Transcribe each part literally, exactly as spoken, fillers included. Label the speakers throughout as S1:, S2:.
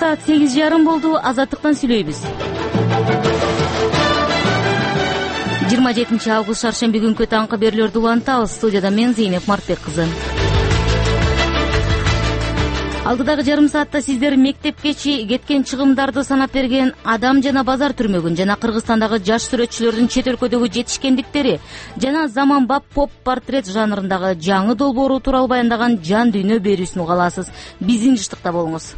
S1: Саат сегиз жарым болду. Азаттыктан сүйлөйбүз. жыйырма жетинчи август шаршемби күнкү таңкы берүүлөрдү улантабыз. Студияда мен Зейнеп Мартбек кызы. Алдыдагы жарым саатта сиздер мектепкечи кеткен чыгымдарды санап берген, адам жана базар түрмөгүн жана Кыргызстандагы жаш сүрөтчүлөрдүн чет өлкөдөгү жетишкендиктери жана заманбап поп портрет жанрындагы жаңы долбоору тууралуу баяндаган жан дүйнө берүүсүн уга аласыз. Биздин жыштыкта болуңуз.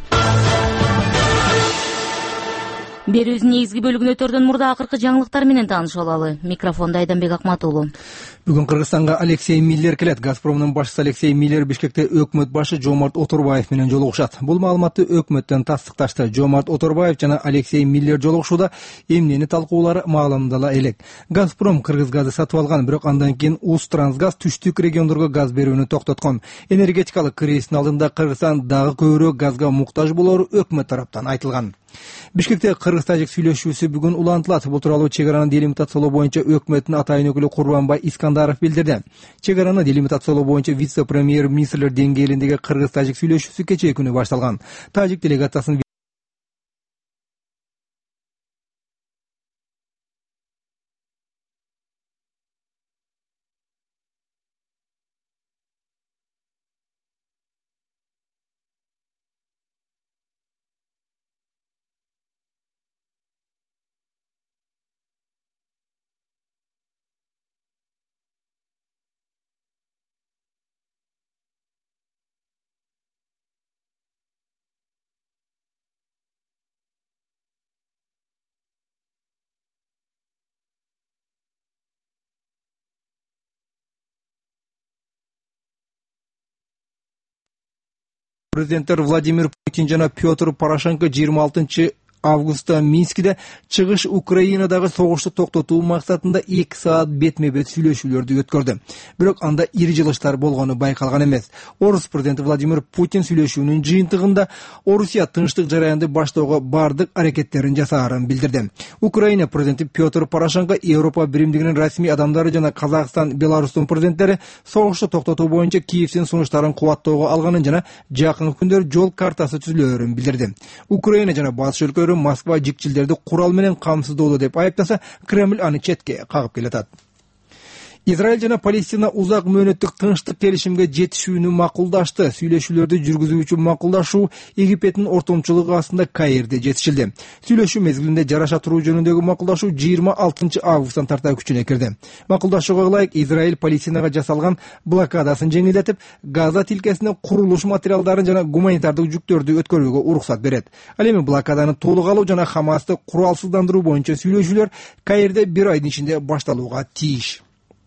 S1: Берүүбүздүн негизги бөлүгүн өтөрдөн мурда акыркы жаңылыктар менен таанышып алалы. Микрофонда Айданбек Акматуулу.
S2: Бүгүн Кыргызстанга Алексей Миллер келет. Газпромдун башчысы Алексей Миллер Бишкекте өкмөт башы Жомарт Оторбаев менен жолугушат. Бул маалыматты өкмөттөн тастыкташты. Жомарт Оторбаев жана Алексей Миллер жолугушууда эмнени талкуулары маалымдала элек. Газпром Кыргыз газы сатып алган, бирок андан кийин Усттрансгаз түштүк региондорго газ берүүнү токтоткон. Энергетикалык кризистин алдында Кыргызстан дагы көбүрөөк газга муктаж болору өкмөт тараптан айтылган. Бишкекте кыргыз-тажик сүйлөшүүсү бүгүн улантылат. Бул тууралуу чек араны делимитациялоо боюнча өкмөттүн атайын өкүлү Курбанбай Искандаров билдирди. Чек араны делимитациялоо боюнча вице-премьер-министрлер деңгээлиндеги кыргыз-тажик сүйлөшүүсү кечээ күнү башталган. Тажик делегациясынын президенттер Владимир Путин жана Петр Порошенко жыйырма алтынчы августта Минскиде чыгыш Украинадагы согушту токтотуу максатында эки саат бетме-бет сүйлөшүүлөрдү өткөрдү. Бирок анда ири жылыштар болгону байкалган эмес. Орус президенти Владимир Путин сүйлөшүүнүн жыйынтыгында Орусия тынчтык жараянды баштоого бардык аракеттерин жасаарын билдирди. Украина президенти Петр Порошенко Европа биримдигинин расмий адамдары жана Казакстан, Беларустун президенттери согушту токтотуу боюнча Киевдин сунуштарын кубаттоого алганын жана жакынкы күндөр жол картасы түзүлөөрүн билдирди. Украина жана батыш өлкөлөрү Москва жикчилдерди курал менен камсыздоодо деп айыптаса, Кремль аны четке кагып келатат. Израиль жана Палестина узак мөөнөттүк тынчтык келишимге жетишүүнү макулдашты. Сүйлөшүүлөрдү жүргүзүүчү макулдашуу Египеттин ортомчулугу астында Каирде жетишилди. Сүйлөшүү мезгилинде жараша туруу жөнүндөгү макулдашуу жыйырма алтынчы августтан тарта күчүнө кирди. Макулдашууга ылайык Израиль Палестинага жасалган блокадасын жеңилдетип, Газа тилкесине курулуш материалдарын жана гуманитардык жүктөрдү өткөрүүгө уруксат берет. Ал эми блокаданы толук алуу жана Хамасты куралсыздандыруу боюнча сүйлөшүүлөр Каирде бир айдын ичинде башталууга тийиш.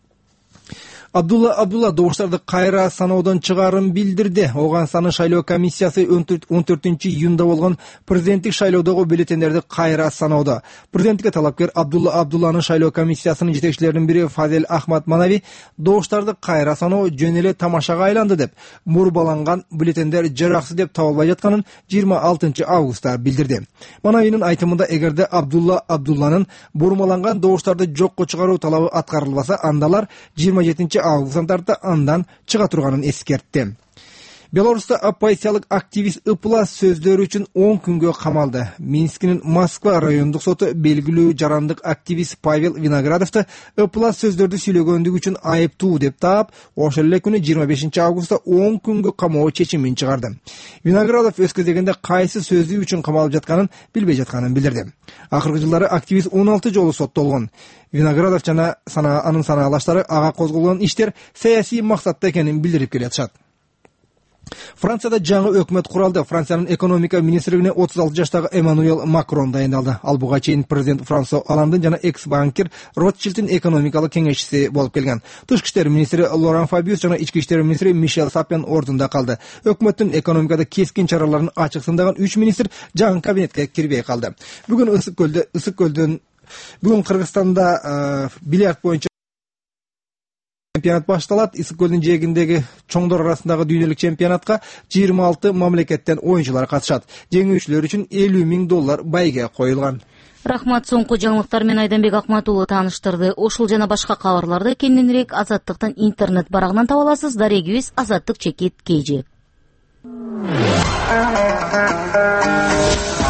S2: Абдулла Абдулла добуштарды кайра саноодон чыгаарын билдирди. Ооганстандын шайлоо комиссиясы он төртүнчү июнда болгон президенттик шайлоодогу бюллетендерди кайра саноодо. Президенттикке талапкер Абдулла Абдулланын шайлоо комиссиясынын жетекчилеринин бири Фазел Ахмад Манави добуштарды кайра саноо жөн эле тамашага айланды деп, мурбаланган бюллетендер жараксыз деп табылбай жатканын жыйырма алтынчы августта билдирди. Манавинин айтымында, эгерде Абдулла Абдулланын бурмаланган добуштарды жокко чыгаруу талабы аткарылбаса, андалар жыйырма жетинчи августтан тарта андан чыга турганын эскертти. Беларуста оппозициялык активист Ыплас сөздөрү үчүн он күнгө камалды. Минскинин Москва райондук соту белгилүү жарандык активист Павел Виноградовду Ыплас сөздөрдү сүйлөгөндүгү үчүн айыптуу деп таап, ошол эле күнү жыйырма бешинчи августта он күнгө камоо чечимин чыгарды. Виноградов өз кезегинде кайсы сөзү үчүн камалып жатканын билбей жатканын билдирди. Акыркы жылдары активист он алты жолу соттолгон. Виноградов жана сана анын санаалаштары ага козголгон иштер саясий максатта экенин билдирип келатышат. Францияда жаңы өкмөт куралды. Франциянын экономика министрлигине отуз алты жаштагы Эммануэл Макрон дайындалды. Ал буга чейин президент Франсуа Олландын жана экс-банкир Ротшильдтин экономикалык кеңешчиси болуп келген. Тышкы иштер министри Лоран Фабиус жана ички иштер министри Мишел Сапен ордунда калды. Өкмөттүн экономикада кескин чараларын ачык сындаган үч министр жаңы кабинетке кирбей калды. Бүгүн Ысык көлдө Ысык көлдөн бүгүн Кыргызстанда бильярд боюнча чемпионат башталат. Ысык көлдүн жээгиндеги чоңдор арасындагы дүйнөлүк чемпионатка жыйырма алты мамлекеттен оюнчулар катышат. Жеңүүчүлөр үчүн элүү миң доллар байге коюлган.
S1: Рахмат, соңку жаңылыктар менен Айданбек Акматуулу тааныштырды. Ушул жана башка кабарларды кененирээк Азаттыктын интернет барагынан таба аласыз. Дарегибиз азаттык чекит кей же.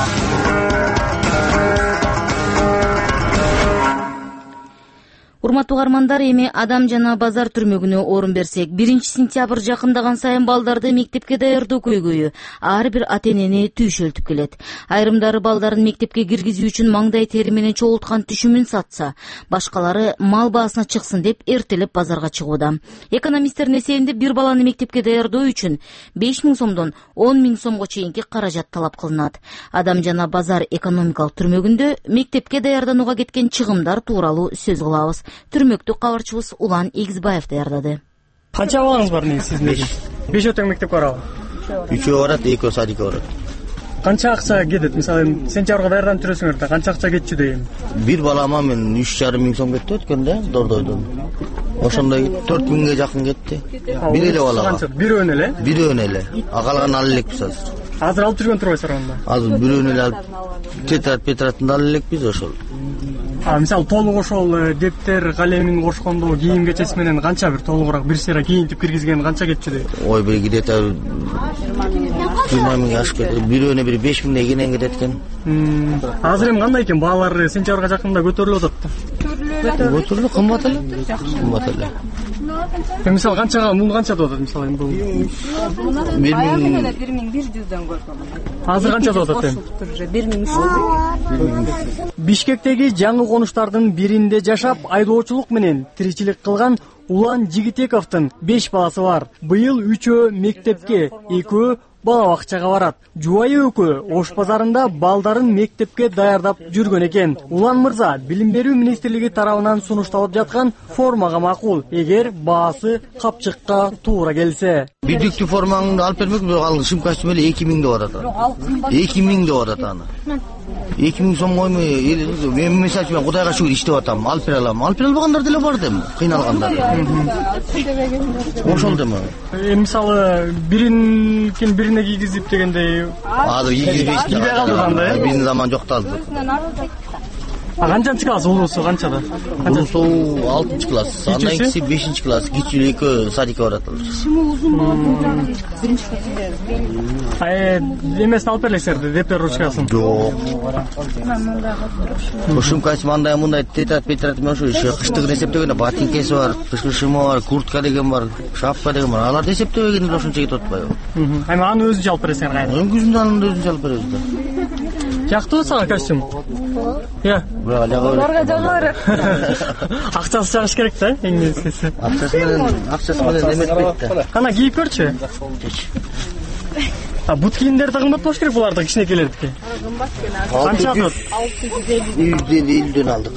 S1: Урматтуу угармандар, эми Адам жана базар түрмөгүнө орун берсек, биринчи сентябрь жакындаган сайын балдарды мектепке даярдоо көйгөйү ар бир ата энени түйшөлтүп келет. Айрымдары балдарын мектепке киргизүү үчүн маңдай тери менен чогулткан түшүмүн сатса, башкалары мал баасына чыксын деп эртелеп базарга чыгууда. Экономисттердин эсебинде бир баланы мектепке даярдоо үчүн беш миң сомдон он миң сомго чейинки каражат талап кылынат. Адам жана базар экономикалык түрмөгүндө мектепке даярданууга кеткен чыгымдар тууралуу сөз кылабыз. Түрмөктү кабарчыбыз Улан Игизбаев даярдады.
S3: Канча балаңыз бар негизи сиздин? беш тең мектепке барабы?
S4: үчөө барат, экөө садикке барат.
S3: Канча акча кетет? Мисалы, сентябрга даярданып жүрөсүңөр да, канча акча кетчү дейм?
S4: Бир балама мен үч жарым миң сом кетти өткөндө, Дордойдон. Ошондой төрт миңге жакын кетти. Бир эле балага.
S3: Бирөөнө эле?
S4: Бирөөнө эле. Акалган ала элекпиз азыр.
S3: Азыр алып жүргөн турбайсыздар анда?
S4: Азыр бирөөнө эле алып, тетрат петратында ала элекпиз ошол.
S3: А мисалы толук ошол дептер, калемин кошкондо кийим кечеси менен канча бир толугураак бир сыйра кийинтип киргизген канча кетчү дейм?
S4: Ой, бир где-то жыйырма миң ашып кетти. Бирөөнө бир беш миңдей кенен кетет экен.
S3: Азыр эми кандай экен? Баалар сентябрга жакында көтөрүлүп атат да.
S4: Көтөрүлүп, кымбат эле. Кымбат эле.
S3: Эми мисалы канчага, мун канча деп атат мисалы эми бул?
S4: бир миң
S5: бир миң бир жүздөн көргөм.
S3: Азыр канча деп атат эми?
S5: бир миң үч жүз.
S3: Бишкектеги жаңы конуштардын биринде жашап, айдоочулук менен тиричилик кылган Улан Жигитековдун беш баласы бар. Быйыл үчөө мектепке, экөө бала бакчага барат. Жубайы экөө Ош базарында балдарын мектепке даярдап жүргөн экен. Улан мырза Билим берүү министрлиги тарабынан сунушталып жаткан формага макул, эгер баасы капчыкка туура келсе.
S4: Бирдиктүү формаңды алып бермек, бирок ал шымкачтын эле эки миң деп атат. эки миң деп атат аны. эки миң сом коймой, мен мисалы үчүн Кудайга шүгүр иштеп атам, алып бере алам. Алып бере албагандар деле бар дем, кыйналгандар. Ошол дем.
S3: Эми мисалы биринкин бирине кийгизип дегендей.
S4: Азыр кийгизбейт.
S3: Кийбей калды анда, э?
S4: Бирин заман жокталды.
S3: А канчанчы класс улуусу канчада?
S4: Улуусу алтынчы класс, андан кийинки бешинчи класс, кичүү экөө садикке барат.
S5: Ушуну узун болот, биринчи класс.
S3: А эмесин алып берлесиңерби, дептер ручкасын?
S4: Жок. Ушумкасы мындай мындай тетрат петрат менен ушу кыштыгын эсептегенде ботинкеси бар, кышкы шыма бар, куртка деген бар, шапка деген бар. Аларды эсептебегенде эле ошончо кетип атпайбы?
S3: Эми аны өзүнчө алып бересиңер кайра?
S4: Эми күзүндө аны өзүнчө алып беребиз да.
S3: Жактыбы сага костюм? Иә.
S5: Аларга жагылар.
S3: Акчасы жагыш керек да, эң негизгиси.
S4: Акчасы менен, акчасы менен эметпейт да.
S3: Кана кийип көрчү. А бут кийимдерди кымбат болуш керек буларды, кичинекейлердики.
S5: Кымбат экен.
S3: Канча атат?
S5: алты жүз элүү.
S4: жүз элүүдөн алдык.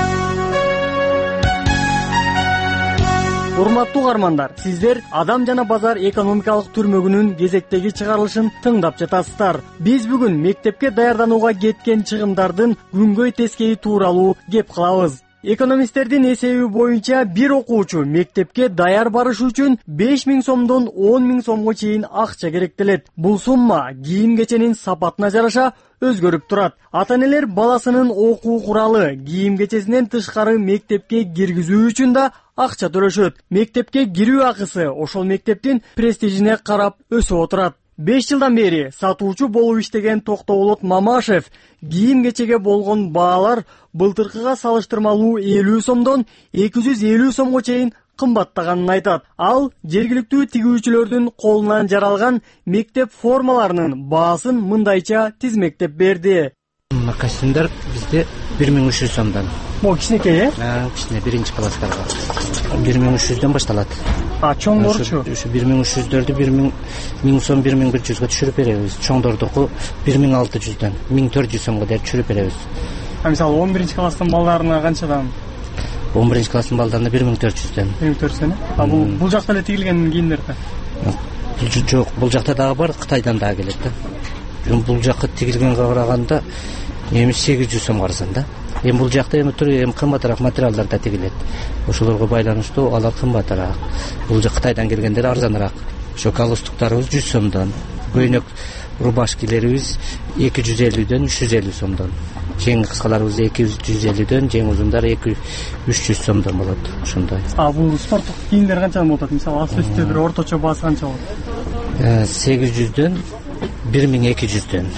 S3: Урматтуу угармандар, сиздер Адам жана базар экономикалык түрмөгүнүн кезектеги чыгарылышын тыңдап жатасыздар. Биз бүгүн мектепке даярданууга кеткен чыгымдардын күнгөй тескейи тууралуу кеп кылабыз. Экономисттердин эсеби боюнча бир окуучу мектепке даяр барыш үчүн беш миң сомдон он миң сомго чейин акча керектелет. Бул сумма кийим кеченин сапатына жараша өзгөрүп турат. Ата-энелер баласынын окуу куралы, кийим кечесинен тышкары мектепке киргизүү үчүн да акча төлөшөт. Мектепке кирүү акысы ошол мектептин престижине карап өсүп отурат. беш жылдан бери сатуучу болуп иштеген Токтоболот Мамашев кийим кечеге болгон баалар былтыркыга салыштырмалуу элүү сомдон эки жүз элүү сомго чейин кымбаттаганын айтат. Ал жергиликтүү тигүүчүлөрдүн колунан жаралган мектеп формаларынын баасын мындайча тизмектеп берди.
S6: Костюмдар бизде бир миң үч жүз сомдон.
S3: Бул кичинекей, э?
S6: Кичине биринчи класстарга бир миң үч жүздөн башталат.
S3: А чоңдорчу?
S6: Ушу бир миң үч жүздөрдү бир миң сом, бир миң бир жүзгө түшүрүп беребиз. Чоңдордуку бир миң алты жүздөн, миң төрт жүз сомго деп түшүрүп беребиз.
S3: А мисалы он биринчи класстын балдарына канчадан?
S6: он биринчи класстын балдарына бир миң төрт жүздөн.
S3: бир миң төрт жүздөн. А бул бул жакта эле тигилген кийимдерди?
S6: Жок, бул жакта дагы бар, Кытайдан дагы келет да. Бул жакка тигилгенге караганда эми сегиз жүз сомго арзан да. Эми бул жакта эми тур эми кымбатыраак материалдар да тигилет. Ошолорго байланыштуу алар кымбатыраак. Бул жак Кытайдан келгендер арзаныраак. Ошо галстуктарыбыз жүз сомдон, көйнөк рубашкаларыбыз эки жүз элүүдөн үч жүз элүү сомдон. Жең кыскаларыбыз эки жүз элүүдөн, жең узундар үч жүз сомдон болот. Ошондой.
S3: А бул спорттук кийимдер канчадан болот? Мисалы асыл үстү бир орточо баасы канча болот?
S6: сегиз жүздөн бир миң эки жүздөн.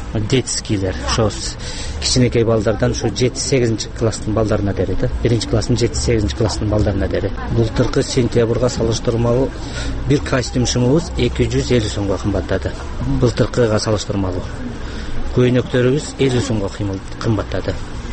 S6: детскийлер, ошо кичинекей балдардан ушу жети сегизинчи класстын балдарына дери да, биринчи класстын жети сегизинчи класстын балдарына дери. Былтыркы сентябрга салыштырмалуу бир костюм шымыбыз эки жүз элүү сомго кымбаттады. Былтыркыга салыштырмалуу көйнөктөрүбүз элүү сомго кымбаттады.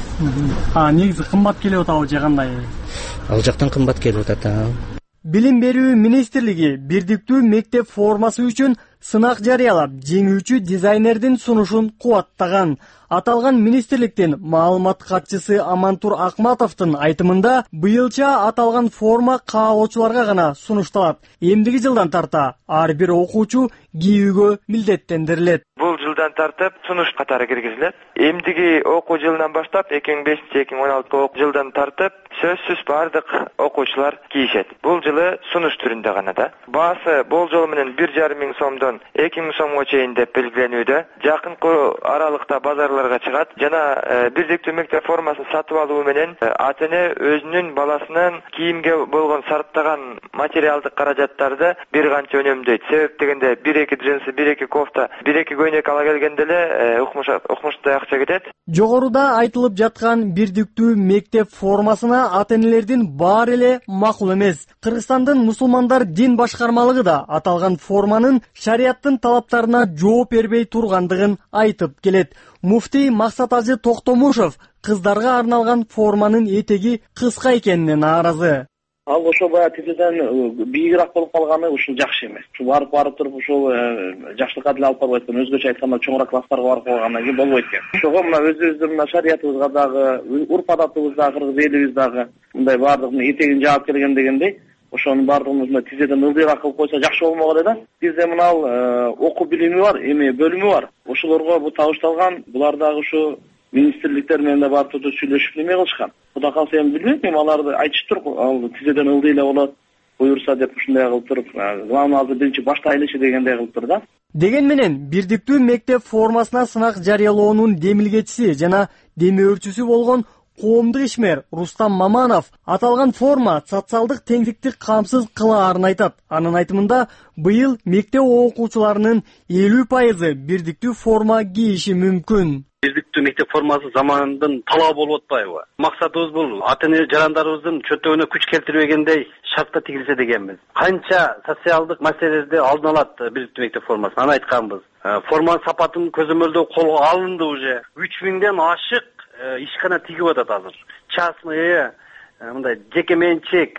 S3: А негизи кымбат келип атабы же кандай?
S6: Ал жактан кымбат келип атат.
S3: Билим берүү министрлиги бирдиктүү мектеп формасы үчүн сынак жарыялап, жеңүүчү дизайнердин сунушун кубаттаган. Аталган министрликтин маалымат катчысы Амантур Акматовдун айтымында, быйылча аталган форма каагоочуларга гана сунушталат. Эмдиги жылдан тарта ар бир окуучу кийүүгө милдеттендирилет.
S7: Бул жылдан тартып сунуш катары киргизилет. Эмдиги окуу жылынан баштап эки миң бешинчи эки миң он алтынчы окуу жылдан тартып сөзсүз бардык окуучулар кийишет. Бул жылы сунуш түрүндө гана да. Баасы болжол менен бир жарым миң сомдон эки миң сомго чейин деп белгиленүүдө. Жакынкы аралыкта базарларга чыгат жана бирдиктүү мектеп формасын сатып алуу менен ата эне өзүнүн баласынын кийимге болгон сарптаган материалдык каражаттарды бир канча өнөмдөйт. Себеп дегенде бир эки джинсы, бир эки кофта, бир эки көйнөк ала келгенде эле укмуштуу акча кетет.
S3: Жогоруда айтылып жаткан бирдиктүү мектеп формасына ата энелердин баары эле макул эмес. Кыргызстандын мусулмандар дин башкармалыгы да аталган форманын шарияттын талаптарына жооп бербей тургандыгын айтып келет. Муфтий Максат Ажы Токтомушев кыздарга арналган форманын этеги кыска экенине нааразы.
S8: Ал ошо баягы тизеден бийигирээк болуп калганы ушул жакшы эмес. Ушул барып барып туруп ушул жакшылыкка деле алып барбайт экен. Өзгөчө айтканда чоңураак класстарга барып калгандан кийин болбойт экен. Ошого мына өзүбүздүн мына шариятыбызга дагы, урп адатыбызда, кыргыз элибиздагы мындай баардык этегин жаап келген дегендей, ошонун баардыгын мына тизеден ылдыйраак кылып койсо жакшы болмок эле да. Бизде мына окуу билими бар, эми бөлүмү бар. Ошолорго бу табышталган, булар дагы ушу министрликтер менен да барып туруп сүйлөшүп неме кылышкан. Кудай калса эми билбейм, эми аларды айтышыптыр, ал тизеден ылдый эле болот, буюрса деп ушундай кылып туруп, главный азыр биринчи баштайлычы дегендей кылып тур да.
S3: Деген менен бирдиктүү мектеп формасына сынак жарыялоонун демилгечиси жана демөөрчүсү болгон коомдук ишмер Рустам Маманов аталган форма социалдык теңдикти камсыз кылаарын айтат. Анын айтымында быйыл мектеп окуучуларынын элүү пайызы бирдиктүү форма кийиши мүмкүн.
S9: Бирдиктүү мектеп формасы замандын талабы болуп атпайбы? Максатыбыз бул ата эне жарандарыбыздын чөтөгүнө күч келтирбегендей шартта тигилсе дегенбиз. Канча социалдык маселелерди алдын алат бирдиктүү мектеп формасы. Аны айтканбыз. Форманын сапатын көзөмөлдөө колго алынды уже. үч миңден ашык ишкана тигип атат азыр. Частный, мындай жеке менчик,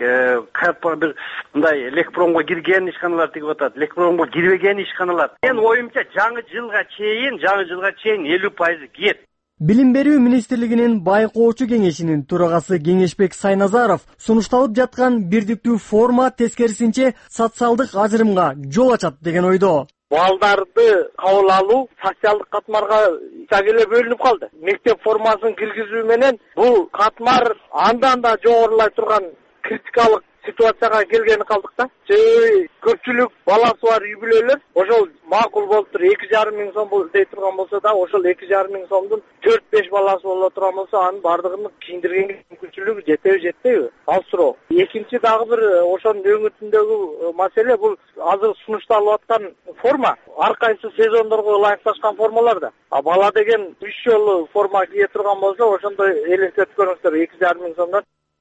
S9: бир мындай лекпромго кирген ишканалар тигип атат, лекпромго кирбеген ишканалар. Мен оюмча жаңы жылга чейин, жаңы жылга чейин элүү пайызы киет.
S3: Билим берүү министрлигинин байкоочу кеңешинин төрагасы Кеңешбек Сайназаров сунушталып жаткан бирдиктүү форма тескерисинче социалдык ажырымга жол ачат деген ойдо.
S8: Балдарды кабыл алуу социалдык катмарга эле бөлүнүп калды. Мектеп формасын киргизүү менен бул катмар андан да жогорулай турган критикалык ситуацияга келгени калдык да. Себеби көпчүлүк баласы бар үй бүлөлөр ошол макул болуптур. эки жарым миң сом дей турган болсо да, ошол эки жарым миң сомдун төрт беш баласы боло турган болсо, анын бардыгын кийиндиргенге мүмкүнчүлүгү жетеби, жетпейби? Ал суроо. Экинчи дагы бир ошонун өңүтүндөгү маселе бул азыр сунушталып аткан форма ар кайсы сезондорго ылайыкташкан формалар да. А бала деген үч жолу форма кие турган болсо, ошондой элестетип көрүңүздөр эки жарым миң сомдон.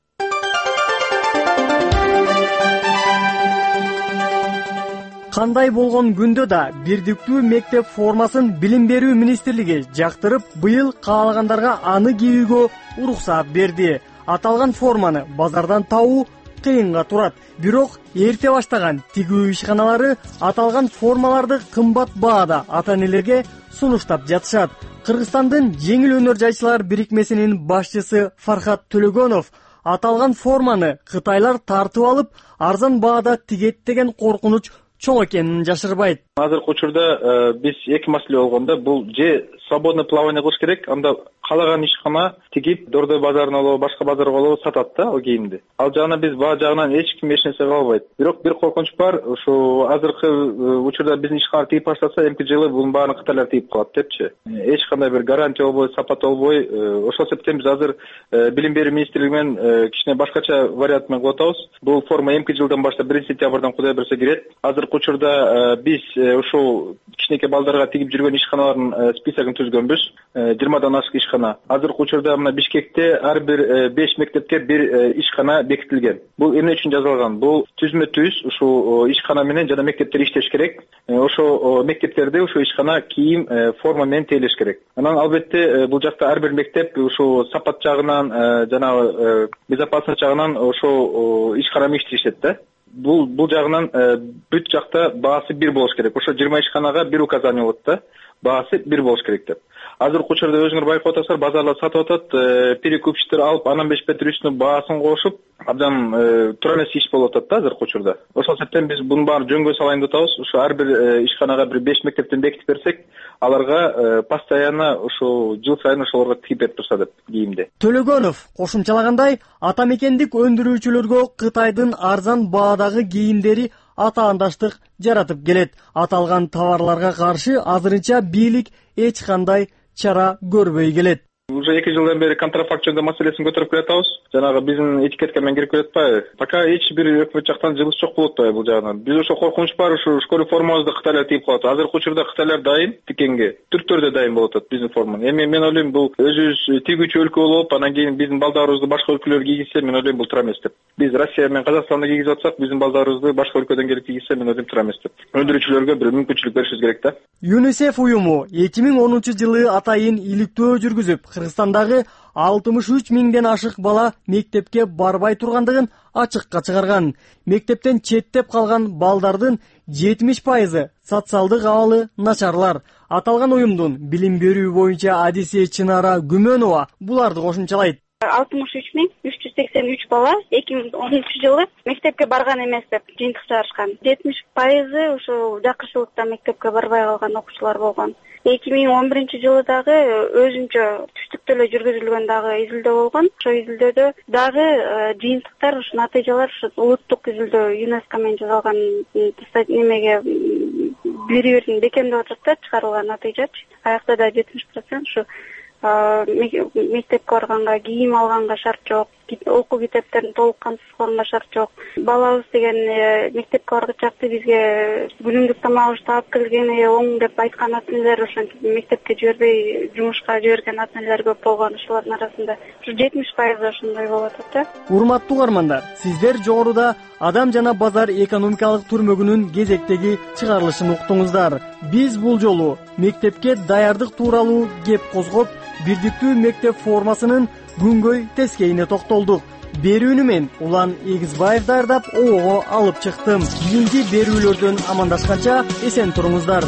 S3: Кандай болгон күндө да бирдиктүү мектеп формасын билим берүү министрлиги жактырып, быйыл каалагандарга аны кийүүгө уруксат берди. Аталган форманы базардан табуу кыйынга турат. Бирок эрте баштаган тигүү ишканалары аталган формаларды кымбат баада ата энелерге сунуштап жатышат. Кыргызстандын жеңил өнөр жайчылар бирикмесинин башчысы Фархат Төлөгөнов аталган форманы кытайлар тартып алып, арзан баада тигет деген коркунуч чоң экенин жашырбайт.
S10: Азыркы учурда биз эки маселе болгондо, бул же свободный плавание кылыш керек, анда каалаган ишкана тигип Дордой базарына болобу башка базарга болобу сатат да ал кийимди. Ал жагынан биз баа жагынан эч ким эч нерсе кыла албайт. Бирок бир коркунуч бар, ушу азыркы учурда биздин ишкана тигип баштаса эмки жылы бунун баарын Кытайлар тигип калат депчи. Эч кандай бир гарантия болбой, сапат болбой, ошол себептен биз азыр билим берүү министрлиги менен кичине башкача вариант менен кылып атабыз. Бул форма эмки жылдан баштап биринчи сентябрдан Кудай берсе кирет. Азыркы учурда биз ушул кичинекей балдарга тигип жүргөн ишканалардын списогун түзгөнбүз. жыйырмадан ашык ишкана. Азыркы учурда мына Бишкекте ар бир беш мектепке бир ишкана бекитилген. Бул эмне үчүн жазылган? Бул түзмө түз ушул ишкана менен жана мектептер иштеш керек. Ошо мектептерде ушул ишкана кийим, форма менен тейлеш керек. Анан албетте бул жакта ар бир мектеп ушул сапат жагынан жана безопасность жагынан ошо ишкана менен иштешет да. Бул бул жагынан бүт жакта баасы бир болуш керек. Ошо жыйырма ишканага бир указание болот да. Баасы бир болуш керек деп. Азыркы учурда өзүңөр байкап атасыздар, базарлар сатып атат, перекупщиктер алып, анан беш метр үстүнө баасын кошуп, абдан туура эмес иш болуп атат да азыркы учурда. Ошол себептен биз бунун баарын жөнгө салайын деп атабыз. Ушу ар бир ишканага бир беш мектептен бекитип берсек, аларга постоянно ушу жыл сайын ошолорго тигип берип турса деп кийимди.
S3: Төлөгөнов кошумчалагандай, ата мекендик өндүрүүчүлөргө Кытайдын арзан баадагы кийимдери атаандаштык жаратып келет. Аталган товарларга каршы азырынча бийлик эч кандай чара көрбөй келет.
S10: Уже эки жылдан бери контрафакт жөнүндө маселесин көтөрүп келатабыз. Жанагы биздин этикетке менен кирип келатпайбы? Пока эч бир өкмөт жактан жылыш жок болуп атпайбы бул жагынан. Биз ошо коркунуч бар, ушу школьный формабызды Кытайлар тигип калат. Азыркы учурда Кытайлар дайым тикенге, түрктөр да дайым болуп атат биздин форманы. Эми мен ойлойм бул өзүбүз тигүүчү өлкө болуп, анан кийин биздин балдарыбызды башка өлкөлөр кийгизсе, мен ойлойм бул туура эмес деп. Биз Россия менен Казакстанда кийгизип атсак, биздин балдарыбызды башка өлкөдөн келип кийгизсе, мен ойлойм туура эмес деп. Өндүрүүчүлөргө бир мүмкүнчүлүк беришибиз керек да. ЮНИСЕФ
S3: уюму эки миң онунчу жылы атайын иликтөө жүргүзүп, Кыргызстандагы алтымыш үч миңден ашык бала мектепке барбай тургандыгын ачыкка чыгарган. Мектептен четтеп калган балдардын жетимиш пайызы социалдык абалы начарлар. Аталган уюмдун билим берүү боюнча адиси Чынара Күмөнова буларды кошумчалайт.
S11: алтымыш үч миң үч жүз сексен үч бала эки миң онунчу жылы мектепке барган эмес деп жыйынтык чыгарышкан. жетимиш пайызы ушул жакырчылыкта мектепке барбай калган окуучулар болгон. эки миң он биринчи жылы дагы өзүнчө түштүктө эле жүргүзүлгөн дагы изилдөө болгон. Ошо изилдөөдө дагы жыйынтыктар, ушу натыйжалар ушу улуттук изилдөө ЮНЕСКО менен жасалган немеге бири бирин бекемдеп атат да, чыгарылган натыйжачы. Аякта да жетимиш процент ушу мектепке барганга, кийим алганга шарт жок, окуу китептерин толук камсыз кылганга шарт жок. Балабыз деген мектепке баргычакты бизге күнүмдүк тамагыбызды алып келгени оң деп айткан ата-энелер, ошентип мектепке жибербей жумушка жиберген ата-энелер көп болгон. Ошолордун арасында ушу жетимиш пайыз ошондой болуп атат да.
S3: Урматтуу угармандар, сиздер жогоруда Адам жана базар экономикалык түрмөгүнүн кезектеги чыгарылышын уктуңуздар. Биз бул жолу мектепке даярдык тууралуу кеп козгоп, бирдиктүү мектеп формасынын күнгөй тескейине токтолдук. Берүүнү мен Улан Эгизбаев даярдап, ого алып чыктым. Кийинки берүүлөрдөн амандашканча эсен туруңуздар.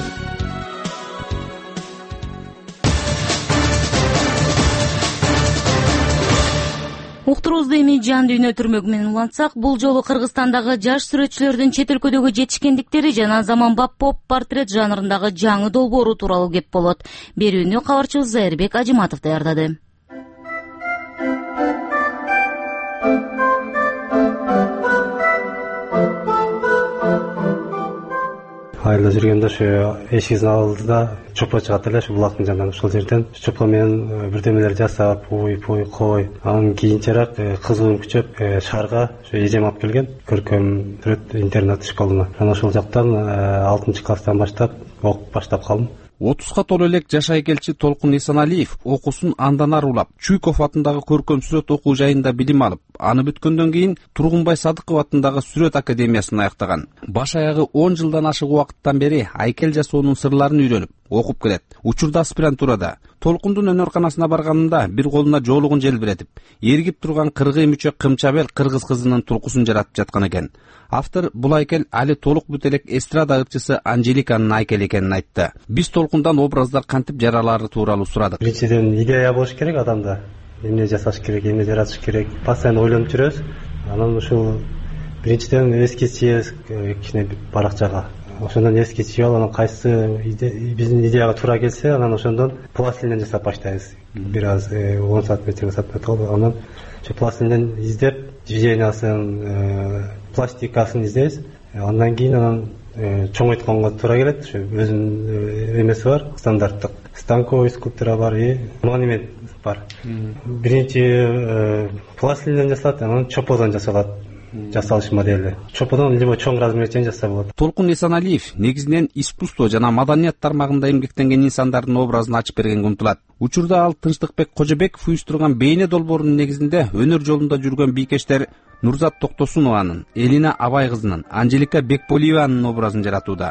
S1: Уктуруубузду эми жан дүйнө түрмөгү менен улантсак, бул жолу Кыргызстандагы жаш сүрөтчүлөрдүн чет өлкөдөгү жетишкендиктери жана заманбап поп портрет жанрындагы жаңы долбоору тууралуу кеп болот. Берүүнү кабарчыбыз Зайырбек Ажыматов даярдады.
S12: Айылда жүргөндө ошо эшигибиздин алдыда чопо чыгат эле, ушу булактын жанынан, ошол жерден чопо менен бирдемелер жасап, уй пуй кой. Анан кийинчерээк кызыгым күчөп шаарга ошо эжем алып келген, көркөм сүрөт интернат школуна. Анан ошол жактан алтынчы класстан баштап окуп баштап калдым.
S13: отузга толо элек жаш айкелчи Толкун Исаналиев окуусун андан ары улап, Чуйков атындагы көркөм сүрөт окуу жайында билим алып, аны бүткөндөн кийин Тургунбай Садыков атындагы сүрөт академиясын аяктаган. Баш аягы он жылдан ашык убакыттан бери айкел жасоонун сырларын үйрөнүп, окуп келет. Учурда аспирантурада. Толкундун өнөрканасына барганында бир колуна жоолугун желбиретип, эргип турган кыргый мүчө кымчабел кыргыз кызынын туркусун жаратып жаткан экен. Автор бул айкел али толук бүт элек эстрада ырчысы Анжеликанын айкели экенин айтты. Биз Толкундан образдар кантип жаралары тууралуу сурадык.
S12: Биринчиден идея болуш керек адамда. Эмне жасаш керек, эмне жаратыш керек, постоянно ойлонуп жүрөбүз. Анан ушул биринчиден эскиз кичине баракчага ошондон эскичип алып анан кайсы биздин идеяга туура келсе анан ошондон пластилинден жасап баштайбыз. Бир аз он сантиметрге сантиметр анан ошо пластилинден издеп движениясын, пластикасын издейбиз. Андан кийин анан чоңойтконго туура келет. Ошо өзүнүн эмеси бар, стандарттык станковый скульптура бар и монумент бар. Биринчи пластилинден жасалат, анан чоподон жасалат. Жасалыш модели. Чоподон либо чоң размер чейин жасап болот.
S13: Толкун Эсеналиев негизинен искусство жана маданият тармагында эмгектенген инсандардын образын ачып бергенге умтулат. Учурда ал Тынчтыкбек Кожобеков уюштурган бейне долбоорунун негизинде өнөр жолунда жүргөн бийкештер Нурзат Токтосунованын, Элина Абай кызынын, Анжелика Бекполиеванын образын жаратууда.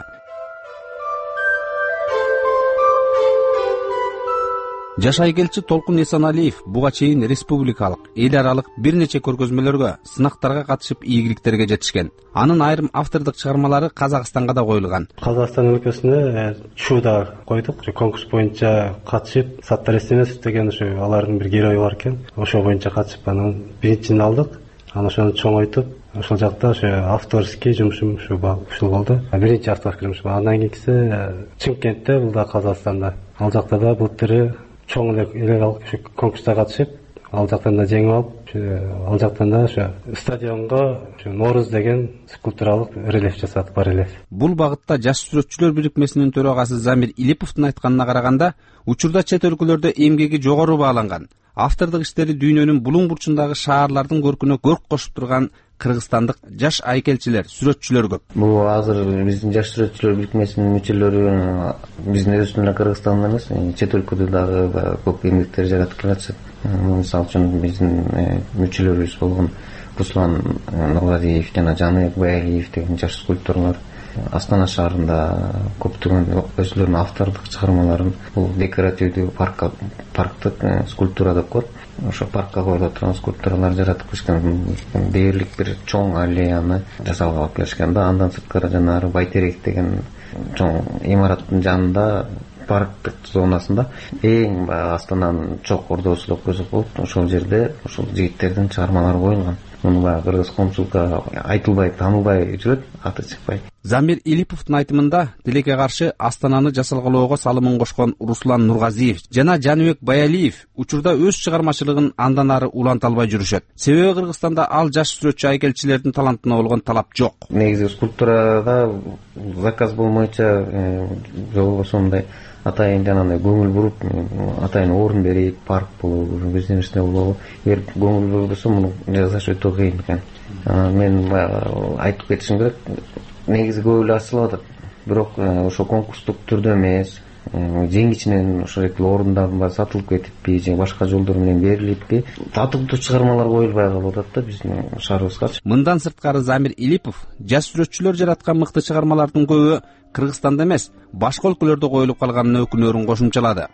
S13: Жаш айкелчи Толкун Эсеналиев буга чейин республикалык, эл аралык бир нече көргөзмөлөргө, сынактарга катышып ийгиликтерге жетишкен. Анын айрым автордук чыгармалары Казакстанга да коюлган.
S12: Казакстан өлкөсүнө Чуда койдук. Конкурс боюнча катышып, Саттар Эстемесов деген ошо алардын бир герою бар экен. Ошо боюнча катышып анан биринчини алдык. Анан ошону чоңойтуп, ошол жакта ошо авторский жумушум ушул болду. Биринчи авторский жумушум. Андан кийинкиси Чымкентте, бул да Казакстанда. Ал жакта да былтыры чоң эле конкурска катышып, ал жактан да жеңип алып, ал жактан да ошо стадионго Нооруз деген скульптуралык рельеф жасадык, барельеф.
S13: Бул багытта Жаш сүрөтчүлөр бирикмесинин төрагасы Замир Илиповдун айтканына караганда, учурда чет өлкөлөрдө эмгеги жогору бааланган. Автордук иштери дүйнөнүн булуң бурчундагы шаарлардын көркүнө көрк кошуп турган кыргызстандык жаш айкелчилер, сүрөтчүлөр көп.
S14: Бул азыр биздин жаш сүрөтчүлөр бирикмесинин мүчөлөрү биздин өзүбүздүн Кыргызстанда эмес, чет өлкөдө дагы көп эмгектер жаратып келатышат. Мисалы үчүн биздин мүчөлөрүбүз болгон Руслан Нургазиев жана Жаныбек Баялиев деген жаш скульпторлор Астана шаарында көптөгөн өзүлөрүнүн автордук чыгармаларын бул декоративдүү паркка парктык скульптура деп коет. Ошо паркка коюла турган скульптуралар жаратып келишкен. Дээрлик бир чоң аллеяны жасап алып келишкен да. Андан сырткары жанагы Байтерек деген чоң имараттын жанында парктык зонасында эң Астананын чок ордосу деп көзөк болуп, ошол жерде ошол жигиттердин чыгармалары коюлган. Муну баягы кыргыз коомчулукка айтылбай, танылбай жүрөт, аты чыкпай.
S13: Замир Илиповдун айтымында тилекке каршы Астананы жасалгалоого салымын кошкон Руслан Нургазиев жана Жаныбек Баялиев учурда өз чыгармачылыгын андан ары уланта албай жүрүшөт. Себеби Кыргызстанда ал жаш сүрөтчү айкелчилердин талантына болгон талап жок.
S14: Негизи скульптурада заказ болмойча же болбосо мындай атайын жанагындай көңүл буруп, атайын орун берип, парк болобу, биздин нерсе болобу, эгер көңүл бурбосо муну жасаш өтө кыйын экен. Мен айтып кетишим керек, негизи көп эле ачылып атат. Бирок ошо конкурстук түрдө эмес, жеңичинен ошо шекилдүү орундарды сатылып кетиппи, же башка жолдор менен берилиппи, татыктуу чыгармалар коюлбай калып атат да биздин шаарыбызга.
S13: Мындан сырткары Замир Илипов жаш сүрөтчүлөр жараткан мыкты чыгармалардын көбү Кыргызстанда эмес, башка өлкөлөрдө коюлуп калганына өкүнөрүн кошумчалады.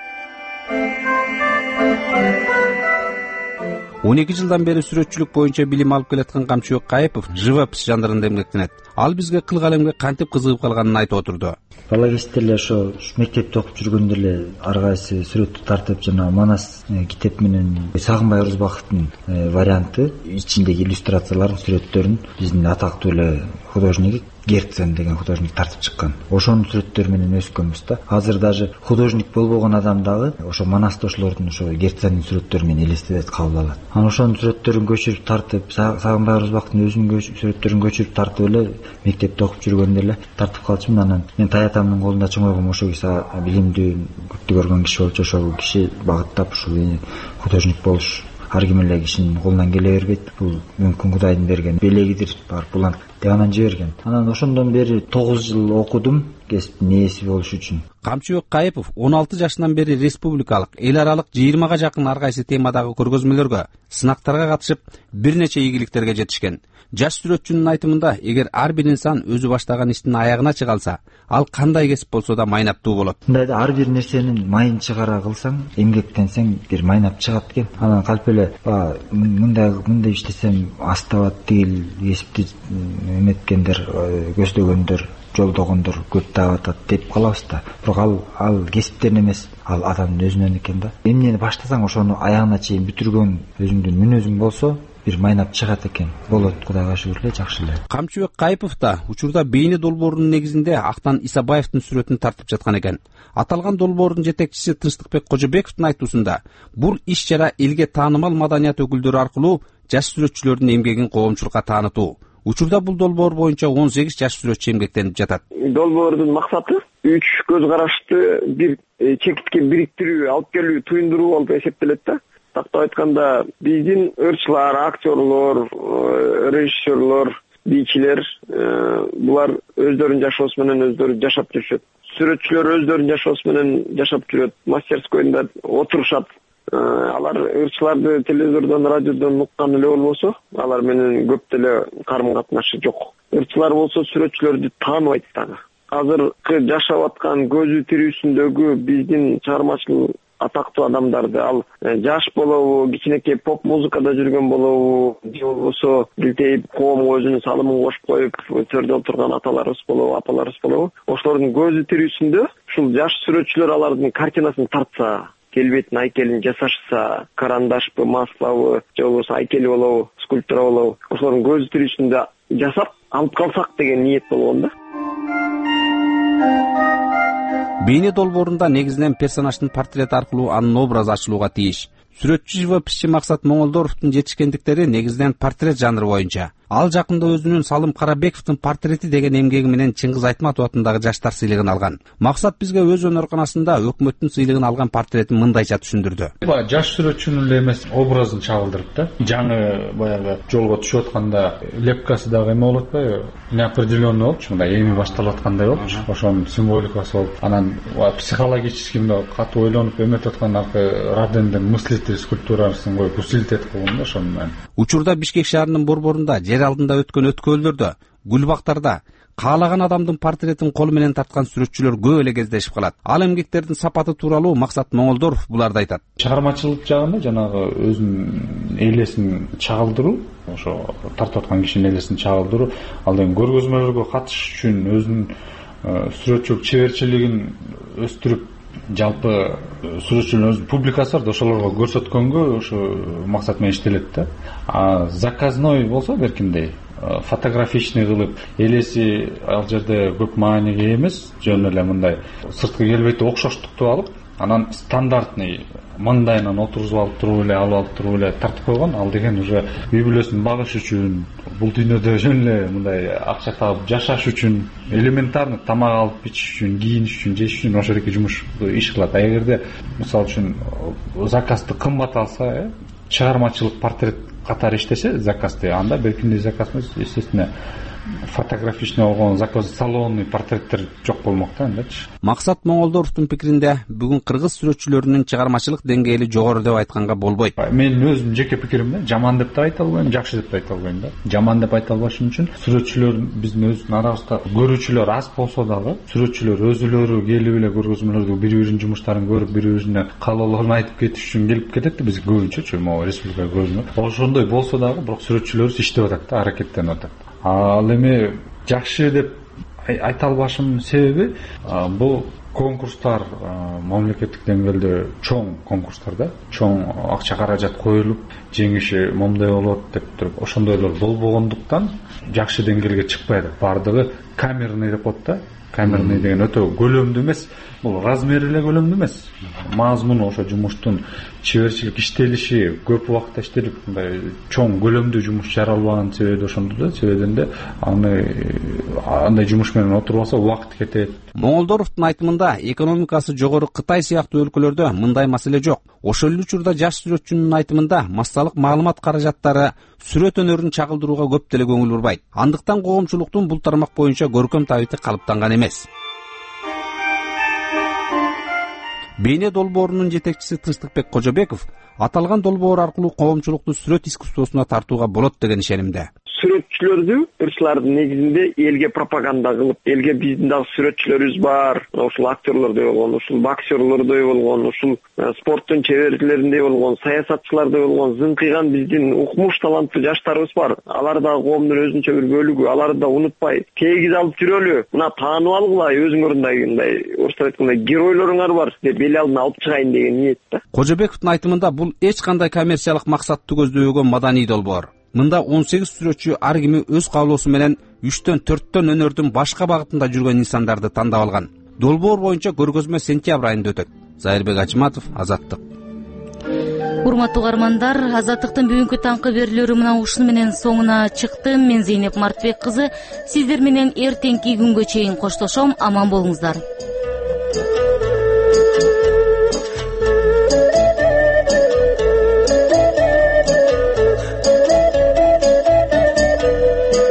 S13: он эки жылдан бери сүрөтчүлүк боюнча билим алып келаткан Камчыбек Кайыпов живопись жанрында эмгектенет. Ал бизге кыл калемге кантип кызыгып калганын айтып отурду.
S15: Бала кезинде эле ошо мектепте окуп жүргөндө эле ар кайсы сүрөттү тартып, жана Манас китеп менен Сагынбай Орузбаковдун варианты ичиндеги иллюстрацияларын, сүрөттөрүн биздин атактуу эле художник Герцен деген художник тартып чыккан. Ошонун сүрөттөрү менен өскөнбүз да. Азыр даже художник болбогон адам дагы ошо Манастошолордун ошо Герцендин сүрөттөрү менен элестетет, кабыл алат. Анан ошонун сүрөттөрүн көчүрүп тартып, Сагынбай Орузбаковдун өзүнүн сүрөттөрүн көчүрүп тартып эле мектепте окуп жүргөндө эле тартып калчумун. Анан мен таятамдын колунда чоңойгом, ошол киши билимдүү, көптү көргөн киши болчу, ошол киши багыттап ушул художник болуш ар ким эле кишинин колунан келе бербейт. Бул мүмкүн Кудайдын берген белегидир, барып булан деп анан жиберген. Анан ошондон бери тогуз жыл окудум кесиптин ээси болуш үчүн.
S13: Камчыбек Кайыпов он алты жашынан бери республикалык, эл аралык жыйырмага жакын ар кайсы темадагы көргөзмөлөргө, сынактарга катышып, бир нече ийгиликтерге жетишкен. Жаш сүрөтчүнүн айтымында, эгер ар бир инсан өзү баштаган иштин аягына чыга алса, ал кандай кесип болсо да майнаптуу болот.
S15: Мындайда ар бир нерсенин майын чыгара кылсаң, эмгектенсең, бир майнап чыгат экен. Анан калп эле мындай мындай иштесем астабат тигил кесипти эметкендер, көздөгөндөр, жолдогондор көп таап атат деп калабыз да. Бирок ал ал кесиптен эмес, ал адамдын өзүнөн экен да. Эмнени баштасаң, ошону аягына чейин бүтүргөн өзүңдүн мүнөзүң болсо, бир майнап чыгат экен. Болот, Кудайга шүгүр эле, жакшы эле.
S13: Камчыбек Кайыпов да учурда бейне долбоорунун негизинде Актан Исабаевдин сүрөтүн тартып жаткан экен. Аталган долбоордун жетекчиси Тынчтыкбек Кожобековдун айтуусунда бул иш-чара элге таанымал маданият өкүлдөрү аркылуу жаш сүрөтчүлөрдүн эмгегин коомчулукка таанытуу. Учурда бул долбоор боюнча он сегиз жаш сүрөтчү эмгектенип жатат.
S16: Долбоордун максаты үч көз карашты бир чекитке бириктирүү, алып келүү, туюндуруу болуп эсептелет да. Тактап айтканда, биздин ырчылар, актерлор, режиссерлор, бийчилер булар өздөрүнүн жашоосу менен өздөрү жашап жүрүшөт. Сүрөтчүлөр өздөрүнүн жашоосу менен жашап жүрөт. Мастерскойдо отурушат. Алар ырчыларды телевизордон, радиодон уккан эле болбосо, алар менен көп деле карым катнашы жок. Ырчылар болсо сүрөтчүлөрдү тааныбайт дагы. Азыркы жашап аткан көзү тирүүсүндөгү биздин чыгармачыл атактуу адамдарды, ал жаш болобу, кичинекей поп музыкада жүргөн болобу, же болбосо билтейип коомго өзүнүн салымын кошуп коюп төрдө отурган аталарыбыз болобу, апаларыбыз болобу, ошолордун көзү тирүүсүндө ушул жаш сүрөтчүлөр алардын картинасын тартса, келбетин, айкелин жасашса, карандашпы, маслабы, же болбосо айкели болобу, скульптура болобу, ошолордун көзү тирүүсүндө жасап алып калсак деген ниет болгон да.
S13: Бейне долбоорунда негизинен персонаждын портрети аркылуу анын образы ачылууга тийиш. Сүрөтчү живописчи Максат Моңолдоровдун жетишкендиктери негизинен портрет жанры боюнча. Ал жакында өзүнүн Салым Карабековдун портрети деген эмгеги менен Чыңгыз Айтматов атындагы жаштар сыйлыгын алган. Максат бизге өз өнөрканасында өкмөттүн сыйлыгын алган портретин мындайча түшүндүрдү.
S17: Баягы жаш сүрөтчүнүн эле эмес, образын чагылдырып да. Жаңы баягы жолго түшүп атканда лепкасы дагы эме болот атпайбы? Неопределенный болчу, мындай эми башталып аткандай болчу. Ошонун символикасы болуп, анан психологически мындай катуу ойлонуп эметип аткан Родендин мыслитель скульптурасын коюп усилить кылган да ошону менен.
S13: Учурда Бишкек шаарынын борборунда жер алдында өткөн өткөлдөрдө, гүлбактарда каалаган адамдын портретин кол менен тарткан сүрөтчүлөр көп эле кездешип калат. Ал эмгектердин сапаты тууралуу Максат Моңолдоров буларды айтат.
S17: Чыгармачылык жагында жанагы өзүнүн элесин чагылдыруу, ошо тартып аткан кишинин элесин чагылдыруу, ал деген көргөзмөлөргө катышыш үчүн өзүнүн сүрөтчүлүк чеберчилигин өстүрүп, жалпы сүрөтчүлөрдүн өзүнүн публикасы бар, ошолорго көрсөткөнгө ошо максат менен иштелет да. А заказной болсо беркиндей фотографичный кылып, элеси ал жерде көп мааниге эмес, жөн эле мындай сырткы келбети окшоштукту алып, анан стандартный маңдайынан отургузуп алып туруп эле, алып алып туруп эле тартып койгон. Ал деген уже үй бүлөсүн багыш үчүн, бул дүйнөдө жөн эле мындай акча таап жашаш үчүн, элементарный тамак алып ичиш үчүн, кийиниш үчүн, жеш үчүн ошол эки жумуш иш кылат. А эгерде мисалы үчүн заказды кымбат алса, чыгармачылык портрет катары иштесе заказды, анда беркиндей заказ эмес, естественно, фотографичный болгон заказ, салонный портреттер жок болмок да андачы.
S13: Максат Моңолдоровдун пикиринде бүгүн кыргыз сүрөтчүлөрүнүн чыгармачылык деңгээли жогору деп айтканга болбойт.
S17: Менин өзүмдүн жеке пикирим да, жаман деп да айта албайм, жакшы деп да айта албайм да. Жаман деп айта албашым үчүн сүрөтчүлөр биздин өзүбүздүн арабызда көрүүчүлөр аз болсо дагы, сүрөтчүлөр өзүлөрү келип эле көргөзмөлөрдө бири-биринин жумуштарын көрүп, бири-бирине каалоолорун айтып кетиш үчүн келип кетет да, биз көбүнчөчү могу республика көргөзмө. Ошондой болсо дагы, бирок сүрөтчүлөрүбүз иштеп атат да, аракеттенип атат. Ал эми жакшы деп айта албашымдын себеби бул конкурстар мамлекеттик деңгээлде чоң конкурстар да, чоң акча каражат коюлуп, жеңиши момундай болот деп туруп ошондойлор болбогондуктан жакшы деңгээлге чыкпайт. Бардыгы камерный деп коет да. Камерный деген өтө көлөмдүү эмес, бул размери эле көлөмдүү эмес. Мазмуну ошо жумуштун чеберчилик иштелиши, көп убакытта иштелип, мындай чоң көлөмдүү жумуш жаралбаган себеби ошондо да, себебинде аны андай жумуш менен отурбаса убакыт кетет.
S13: Моңолдоровдун айтымында экономикасы жогору Кытай сыяктуу өлкөлөрдө мындай маселе жок. Ошол эле учурда жаш сүрөтчүнүн айтымында массалык маалымат каражаттары сүрөт өнөрүн чагылдырууга көп деле көңүл бурбайт. Андыктан коомчулуктун бул тармак боюнча көркөм табити калыптанган эмес. Бейне долбоорунун жетекчиси Тынчтыкбек Кожобеков аталган долбоор аркылуу коомчулукту сүрөт искусствосуна тартууга болот деген ишенимде.
S16: Сүрөтчүлөрдү ырчылардын негизинде элге пропаганда кылып, элге биздин дагы сүрөтчүлөрүбүз бар, ушул актерлордой болгон, ушул боксерлордой болгон, ушул спорттун чеберлеринде болгон, саясатчылардай болгон зыңкыйган биздин укмуш таланттуу жаштарыбыз бар. Алар да коомдун өзүнчө бир бөлүгү, аларды да унутпай, тегиз алып жүрөлү. Мына таанып алгыла, өзүңөрдүн мындай орусча айтканда геройлоруңар бар деп эл алдына алып чыгайын деген ниет да.
S13: Кожобековдун айтымында бул эч кандай коммерциялык максатты көздөбөгөн маданий долбоор. Мында он сегиз сүрөтчү ар кими өз каалоосу менен үчтөн төрттөн өнөрдүн башка багытында жүргөн инсандарды тандап алган. Долбоор боюнча көргөзмө сентябрь айында өтөт. Зайырбек Ачматов, Азаттык.
S1: Урматтуу угармандар, Азаттыктын бүгүнкү таңкы берүүлөрү мына ушуну менен соңуна чыкты. Мен Зейнеп Мартбек кызы сиздер менен эртеңки күнгө чейин коштошом. Аман болуңуздар.